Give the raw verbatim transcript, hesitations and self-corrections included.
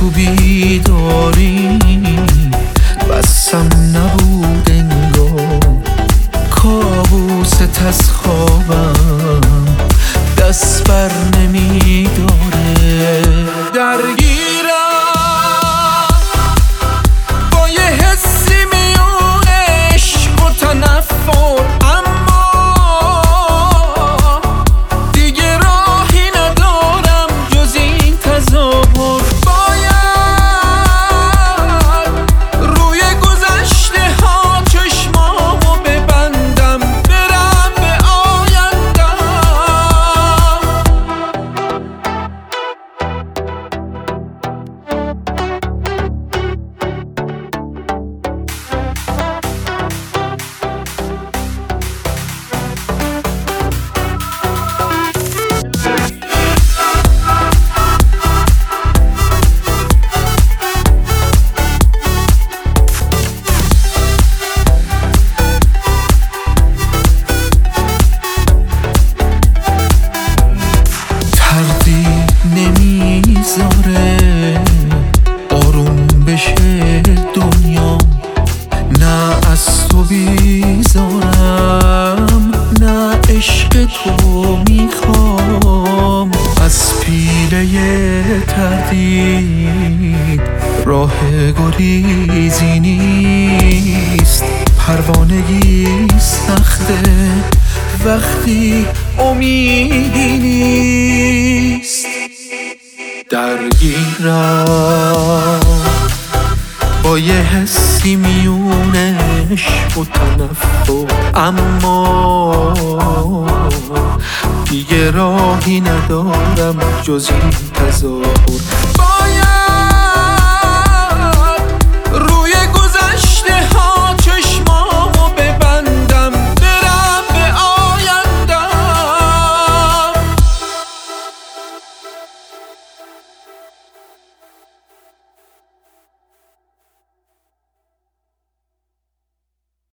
تو بیداری بسم نبود انگار، کابوست از خوابم دست بر نمیداره. درگیرم با یه حسی میون عشق و تنفر، اما دیگه راهی ندارم جز این تظاهر. باید روی گذشته ها چشمامو ببندم، برم به آیندم. نمیذاره آروم بشه دنیا، نه از تو بیزارم نه عشق تو میخوام. از پیله تردید راه گریزی نیست، پروانگی سخته وقتی امیدی نیست. درگیرم با یه حسی میون عشق و تنفر، اما دیگه راهی ندارم جز این تظاهر.